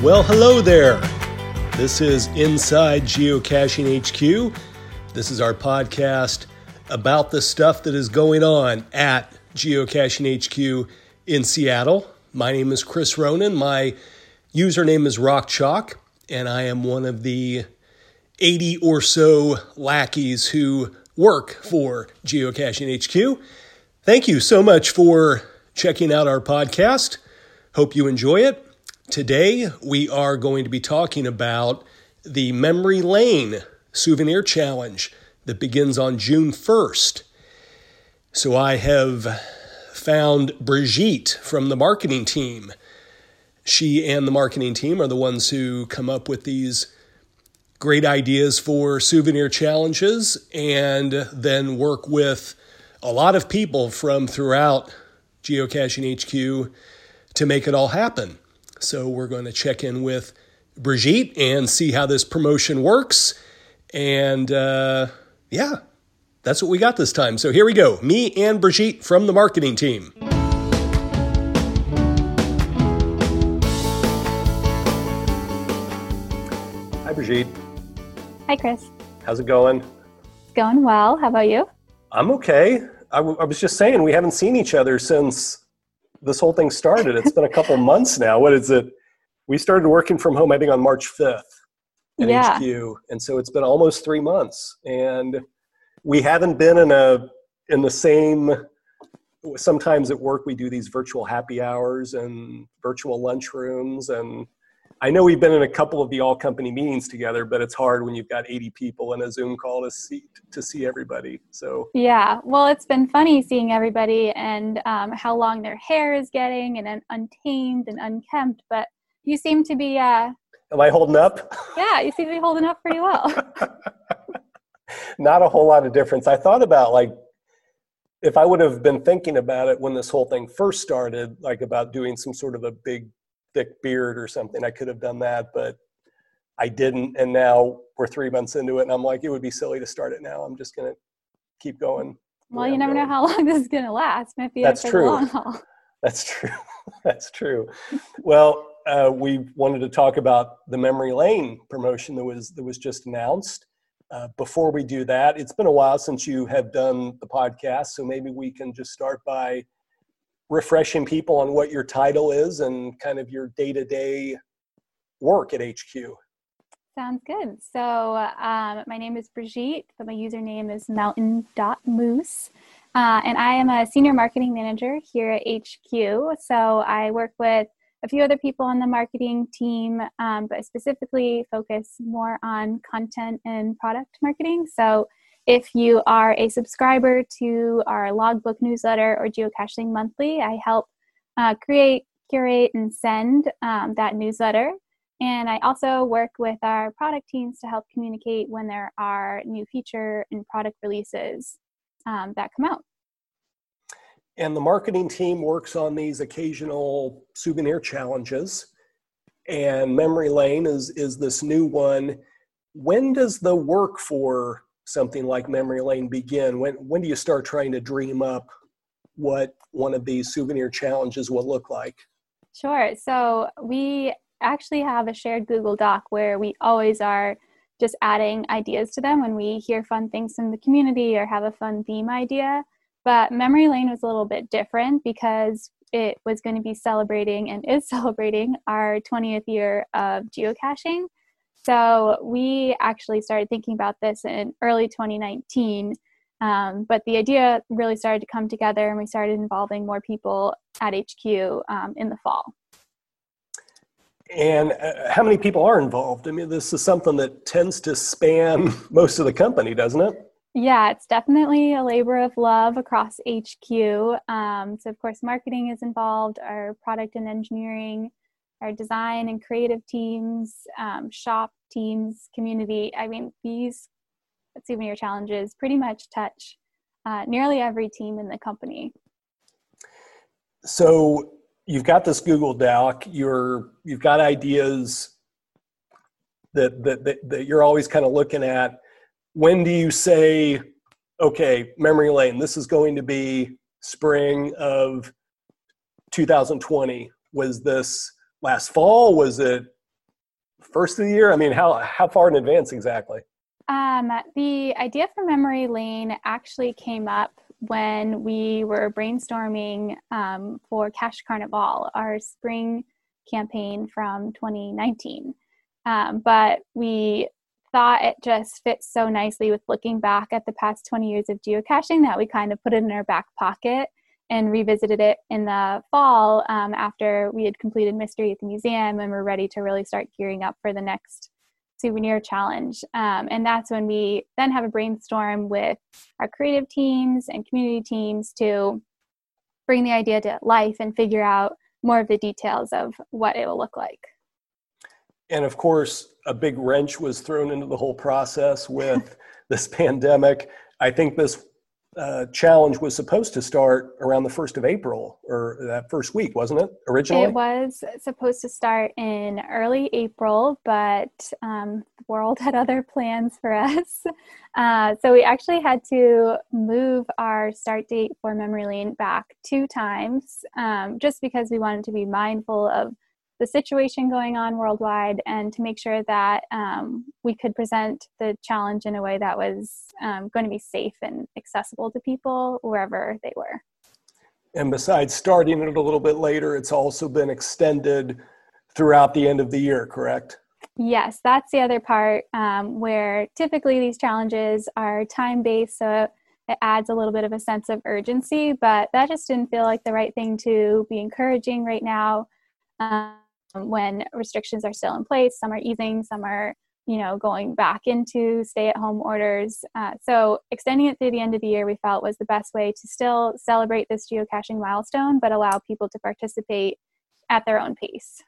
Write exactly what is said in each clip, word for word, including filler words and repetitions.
Well, hello there. This is Inside Geocaching H Q. This is our podcast about the stuff that is going on at Geocaching H Q in Seattle. My name is Chris Ronan. My username is Rock Chalk, and I am one of the eighty or so lackeys who work for Geocaching H Q. Thank you so much for checking out our podcast. Hope you enjoy it. Today, we are going to be talking about the Memory Lane Souvenir Challenge that begins on June first. So I have found Brigitte from the marketing team. She and the marketing team are the ones who come up with these great ideas for souvenir challenges and then work with a lot of people from throughout Geocaching H Q to make it all happen. So we're going to check in with Brigitte and see how this promotion works. And uh, yeah, that's what we got this time. So here we go. Me and Brigitte from the marketing team. Hi, Brigitte. Hi, Chris. How's it going? Going well. How about you? I'm okay. I, w- I was just saying, we haven't seen each other since this whole thing started. It's been a couple months now. What is it? We started working from home, I think, on March fifth at yeah. H Q. And so it's been almost three months. And we haven't been in a in the same, sometimes at work we do these virtual happy hours and virtual lunchrooms. And I know we've been in a couple of the all company meetings together, but it's hard when you've got eighty people in a Zoom call to see to see everybody. So yeah, well, it's been funny seeing everybody and um, how long their hair is getting and un- untamed and unkempt. But you seem to be. Uh, Am I holding up? Yeah, you seem to be holding up pretty well. Not a whole lot of difference. I thought about like if I would have been thinking about it when this whole thing first started, like about doing some sort of a big thick beard or something, I could have done that, but I didn't. And now we're three months into it and I'm like, it would be silly to start it now. I'm just going to keep going. Well, you never know how long this is going to last. Might be That's for true. the long haul. That's true. That's true. Well, uh, we wanted to talk about the Memory Lane promotion that was, that was just announced. Uh, before we do that, it's been a while since you have done the podcast. So maybe we can just start by refreshing people on what your title is and kind of your day-to-day work at H Q. Sounds good. So um, my name is Brigitte, but my username is mountain dot moose. Uh, and I am a senior marketing manager here at H Q. So I work with a few other people on the marketing team, um, but specifically focus more on content and product marketing. So if you are a subscriber to our Logbook newsletter or Geocaching Monthly, I help uh, create, curate, and send um, that newsletter. And I also work with our product teams to help communicate when there are new feature and product releases um, that come out. And the marketing team works on these occasional souvenir challenges. And Memory Lane is, is this new one. When does the work for something like Memory Lane begin? When when do you start trying to dream up what one of these souvenir challenges will look like? Sure. So we actually have a shared Google Doc where we always are just adding ideas to them when we hear fun things from the community or have a fun theme idea. But Memory Lane was a little bit different because it was going to be celebrating and is celebrating our twentieth year of geocaching. So we actually started thinking about this in early twenty nineteen, um, but the idea really started to come together and we started involving more people at H Q um, in the fall. And uh, how many people are involved? I mean, this is something that tends to span most of the company, doesn't it? Yeah, it's definitely a labor of love across H Q. Um, so of course, marketing is involved, our product and engineering, our design and creative teams, um, shop teams, community. I mean, these souvenir challenges pretty much touch uh, nearly every team in the company. So you've got this Google Doc, you're, you've got ideas that, that, that, that you're always kind of looking at. When do you say, okay, Memory Lane, this is going to be spring of two thousand twenty? Was this last fall? Was it first of the year? I mean, how, how far in advance exactly? Um, the idea for Memory Lane actually came up when we were brainstorming um, for Cache Carnival, our spring campaign from twenty nineteen. Um, but we thought it just fits so nicely with looking back at the past twenty years of geocaching that we kind of put it in our back pocket and revisited it in the fall um, after we had completed Mystery at the Museum and were ready to really start gearing up for the next souvenir challenge. Um, and that's when we then have a brainstorm with our creative teams and community teams to bring the idea to life and figure out more of the details of what it will look like. And of course, a big wrench was thrown into the whole process with this pandemic. I think this uh, challenge was supposed to start around the first of April, or that first week, wasn't it, originally? It was supposed to start in early April, but um, the world had other plans for us. Uh, so we actually had to move our start date for Memory Lane back two times, um, just because we wanted to be mindful of the situation going on worldwide and to make sure that um, we could present the challenge in a way that was um, going to be safe and accessible to people wherever they were. And besides starting it a little bit later, it's also been extended throughout the end of the year, correct? Yes, that's the other part um, where typically these challenges are time-based, so it adds a little bit of a sense of urgency, but that just didn't feel like the right thing to be encouraging right now. Um, when restrictions are still in place. Some are easing, some are, you know, going back into stay-at-home orders. Uh, so extending it through the end of the year we felt was the best way to still celebrate this geocaching milestone, but allow people to participate at their own pace.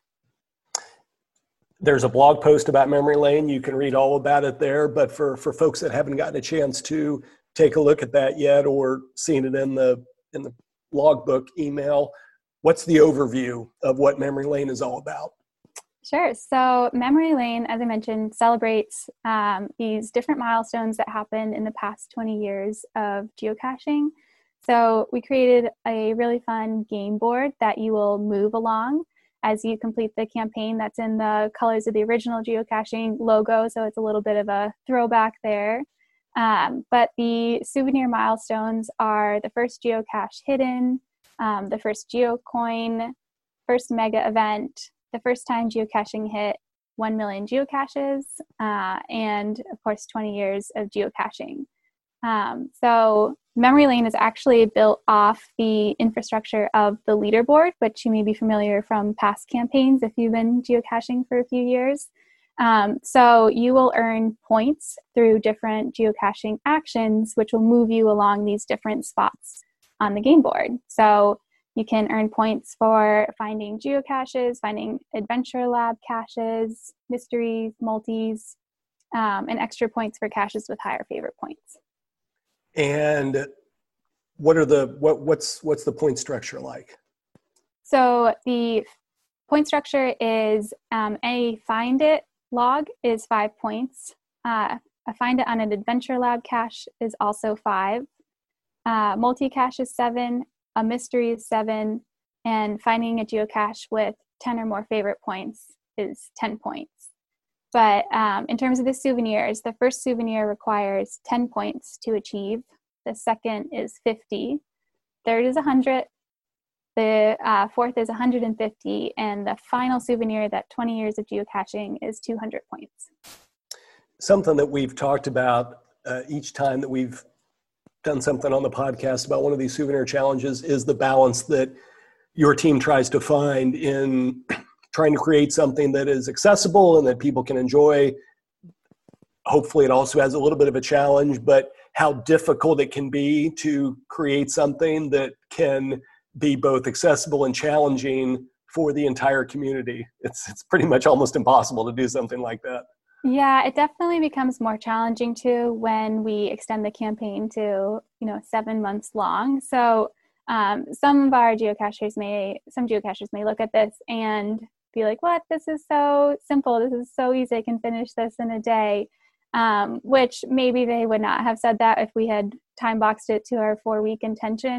There's a blog post about Memory Lane. You can read all about it there, but for, for folks that haven't gotten a chance to take a look at that yet or seen it in the, in the logbook email, what's the overview of what Memory Lane is all about? Sure. So Memory Lane, as I mentioned, celebrates um, these different milestones that happened in the past twenty years of geocaching. So we created a really fun game board that you will move along as you complete the campaign. That's in the colors of the original geocaching logo, so it's a little bit of a throwback there. Um, but the souvenir milestones are the first geocache hidden, Um, the first GeoCoin, first mega event, the first time geocaching hit one million geocaches, uh, and of course twenty years of geocaching. Um, so Memory Lane is actually built off the infrastructure of the leaderboard, which you may be familiar from past campaigns if you've been geocaching for a few years. Um, so you will earn points through different geocaching actions, which will move you along these different spots on the game board. So you can earn points for finding geocaches, finding Adventure Lab caches, mysteries, multis, um, and extra points for caches with higher favorite points. And what are the what what's what's the point structure like? So the point structure is um, a find it log is five points. Uh, a find it on an Adventure Lab cache is also five. Uh, multi-cache is seven, a mystery is seven, and finding a geocache with ten or more favorite points is ten points. But um, in terms of the souvenirs, the first souvenir requires ten points to achieve. The second is fifty. Third is one hundred. The uh, fourth is one hundred fifty. And the final souvenir, that twenty years of geocaching, is two hundred points. Something that we've talked about uh, each time that we've done something on the podcast about one of these souvenir challenges is the balance that your team tries to find in trying to create something that is accessible and that people can enjoy. Hopefully it also has a little bit of a challenge, but how difficult it can be to create something that can be both accessible and challenging for the entire community. It's it's pretty much almost impossible to do something like that. Yeah, it definitely becomes more challenging too when we extend the campaign to, you know, seven months long. So um, some of our geocachers may, some geocachers may look at this and be like, what, this is so simple. This is so easy. I can finish this in a day. Um, which maybe they would not have said that if we had time boxed it to our four week intention.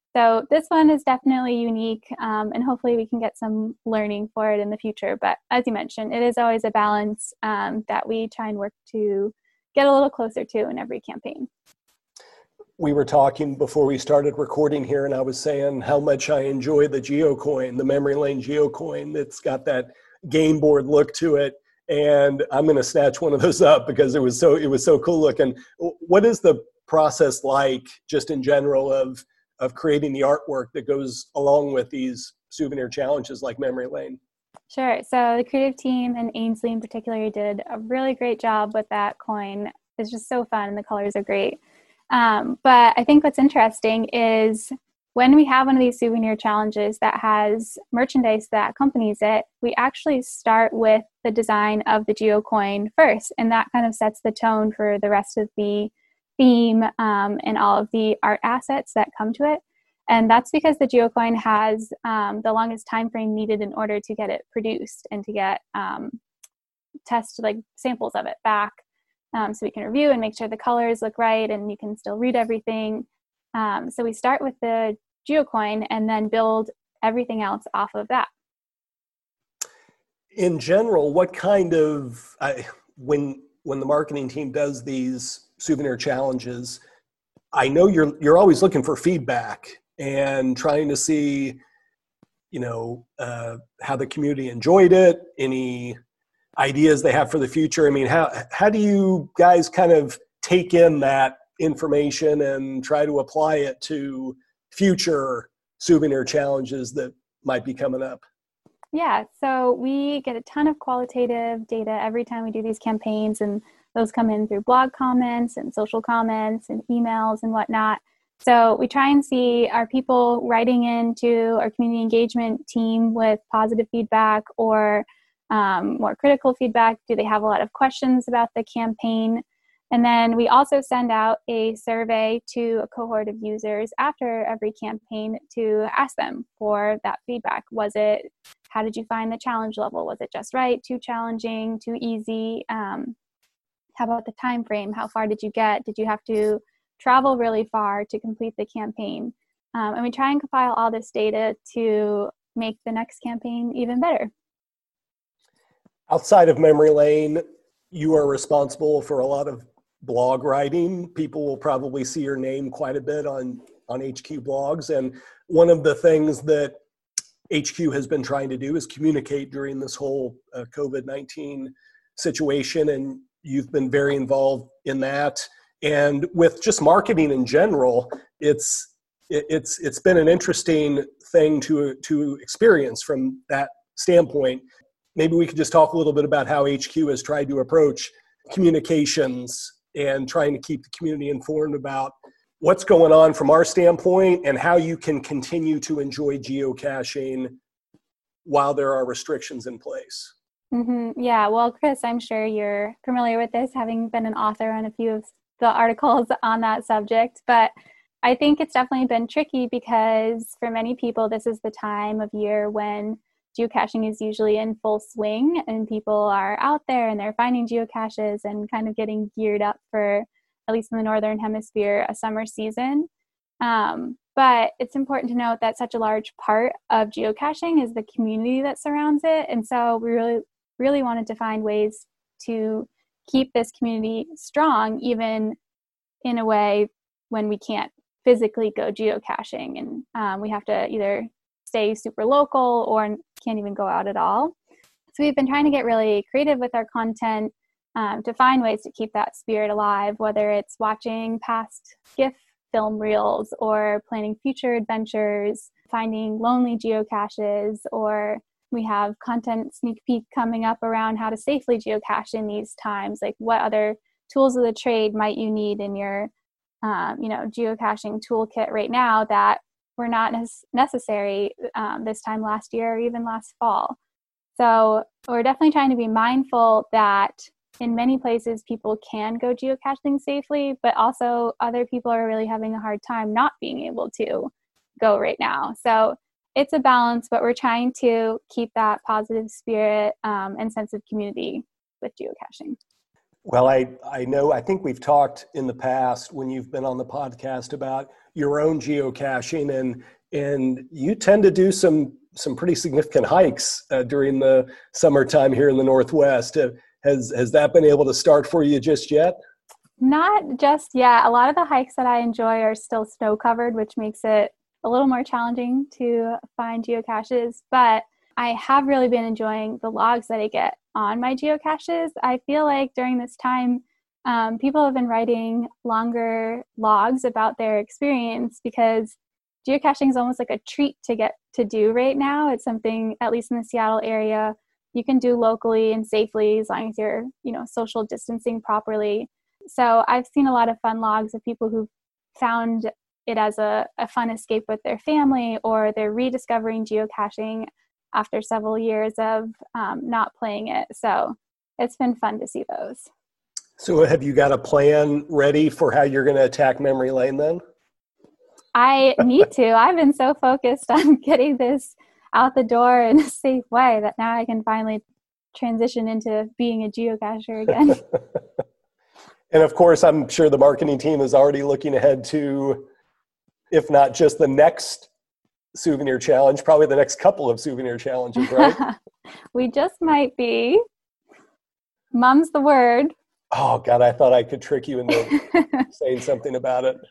So this one is definitely unique, um, and hopefully we can get some learning for it in the future. But as you mentioned, it is always a balance um, that we try and work to get a little closer to in every campaign. We were talking before we started recording here, and I was saying how much I enjoy the GeoCoin, the Memory Lane GeoCoin. That's got that game board look to it, and I'm going to snatch one of those up because it was so it was so cool looking. What is the process like, just in general, of of creating the artwork that goes along with these souvenir challenges like Memory Lane? Sure. So the creative team and Ainsley in particular did a really great job with that coin. It's just so fun, and the colors are great. Um, but I think what's interesting is when we have one of these souvenir challenges that has merchandise that accompanies it, we actually start with the design of the GeoCoin first, and that kind of sets the tone for the rest of the theme um, and all of the art assets that come to it. And that's because the GeoCoin has um, the longest time frame needed in order to get it produced and to get um, test like samples of it back. Um, so we can review and make sure the colors look right and you can still read everything. Um, so we start with the GeoCoin and then build everything else off of that. In general, what kind of, I, when when the marketing team does these souvenir challenges, I know you're you're always looking for feedback and trying to see, you know, uh, how the community enjoyed it, any ideas they have for the future. I mean, how how do you guys kind of take in that information and try to apply it to future souvenir challenges that might be coming up? Yeah, so we get a ton of qualitative data every time we do these campaigns, and those come in through blog comments and social comments and emails and whatnot. So we try and see, are people writing into our community engagement team with positive feedback or um, more critical feedback? Do they have a lot of questions about the campaign? And then we also send out a survey to a cohort of users after every campaign to ask them for that feedback. Was it, how did you find the challenge level? Was it just right, too challenging, too easy? Um, how about the time frame? How far did you get? Did you have to travel really far to complete the campaign? Um, and we try and compile all this data to make the next campaign even better. Outside of Memory Lane, you are responsible for a lot of blog writing. People will probably see your name quite a bit on, on H Q blogs. And one of the things that H Q has been trying to do is communicate during this whole uh, COVID nineteen situation. And you've been very involved in that. And with just marketing in general, it's it, it's it's been an interesting thing to to experience from that standpoint. Maybe we could just talk a little bit about how H Q has tried to approach communications and trying to keep the community informed about what's going on from our standpoint and how you can continue to enjoy geocaching while there are restrictions in place. Mm-hmm. Yeah, well, Chris, I'm sure you're familiar with this, having been an author on a few of the articles on that subject. But I think it's definitely been tricky because for many people, this is the time of year when geocaching is usually in full swing and people are out there and they're finding geocaches and kind of getting geared up for, at least in the Northern Hemisphere, a summer season. Um, but it's important to note that such a large part of geocaching is the community that surrounds it. And so we really, really wanted to find ways to keep this community strong, even in a way when we can't physically go geocaching. And um, we have to either stay super local or can't even go out at all. So we've been trying to get really creative with our content um, to find ways to keep that spirit alive, whether it's watching past GIF film reels or planning future adventures, finding lonely geocaches, or we have content sneak peek coming up around how to safely geocache in these times, like what other tools of the trade might you need in your um, you know, geocaching toolkit right now that were not necessary um, this time last year or even last fall. So we're definitely trying to be mindful that in many places people can go geocaching safely, but also other people are really having a hard time not being able to go right now. So it's a balance, but we're trying to keep that positive spirit um, and sense of community with geocaching. Well, I, I know, I think we've talked in the past when you've been on the podcast about your own geocaching, and and you tend to do some some pretty significant hikes uh, during the summertime here in the Northwest. Uh, has has that been able to start for you just yet? Not just yet. A lot of the hikes that I enjoy are still snow covered, which makes it a little more challenging to find geocaches, but I have really been enjoying the logs that I get on my geocaches. I feel like during this time, um, people have been writing longer logs about their experience because geocaching is almost like a treat to get to do right now. It's something, at least in the Seattle area, you can do locally and safely as long as you're, you know, social distancing properly. So I've seen a lot of fun logs of people who've found it as a, a fun escape with their family, or they're rediscovering geocaching after several years of um, not playing it. So it's been fun to see those. So have you got a plan ready for how you're going to attack memory lane then? I need to. I've been so focused on getting this out the door in a safe way that now I can finally transition into being a geocacher again. And of course, I'm sure the marketing team is already looking ahead to, if not just the next souvenir challenge, probably the next couple of souvenir challenges, right? We just might be. Mum's the word. Oh, God, I thought I could trick you into saying something about it.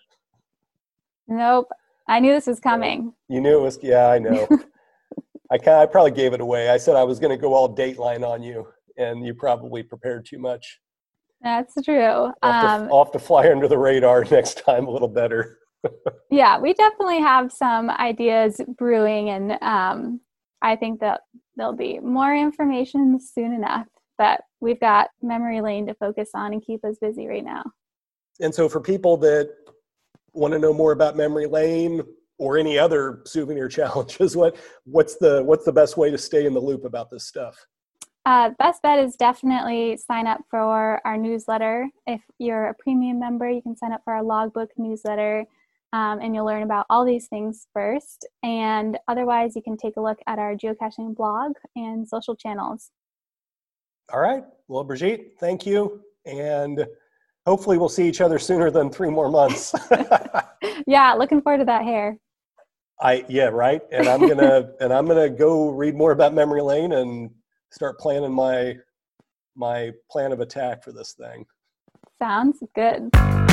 Nope. I knew this was coming. Uh, you knew it was, yeah, I know. I, kind of, I probably gave it away. I said I was going to go all Dateline on you, and you probably prepared too much. That's true. I'll have, um, to, I'll have to fly under the radar next time a little better. Yeah, we definitely have some ideas brewing, and um, I think that there'll be more information soon enough. But we've got memory lane to focus on and keep us busy right now. And so for people that want to know more about memory lane or any other souvenir challenges, what what's the what's the best way to stay in the loop about this stuff? Uh, best bet is definitely sign up for our newsletter. If you're a premium member, you can sign up for our logbook newsletter, um, and you'll learn about all these things first. And otherwise, you can take a look at our geocaching blog and social channels. All right. Well, Brigitte, thank you. And hopefully we'll see each other sooner than three more months. Yeah, looking forward to that hair. I yeah, right. And I'm gonna and I'm gonna go read more about memory lane and start planning my my plan of attack for this thing. Sounds good.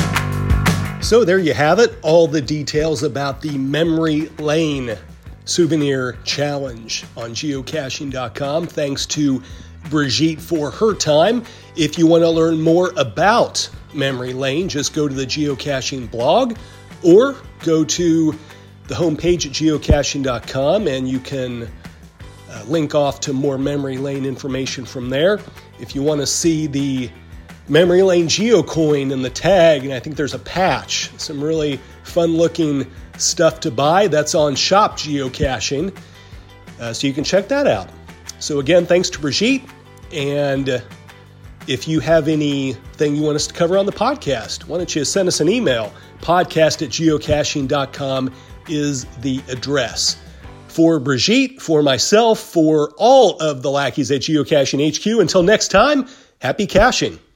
So there you have it, all the details about the Memory Lane Souvenir Challenge on geocaching dot com. Thanks to Brigitte for her time. If you want to learn more about Memory Lane, just go to the geocaching blog or go to the homepage at geocaching dot com and you can uh, link off to more Memory Lane information from there. If you want to see the Memory Lane geocoin and the tag, and I think there's a patch, some really fun looking stuff to buy, that's on Shop Geocaching. Uh, so you can check that out. So again, thanks to Brigitte. And uh, if you have anything you want us to cover on the podcast, why don't you send us an email? podcast at geocaching dot com is the address. For Brigitte, for myself, for all of the lackeys at Geocaching H Q, until next time, happy caching.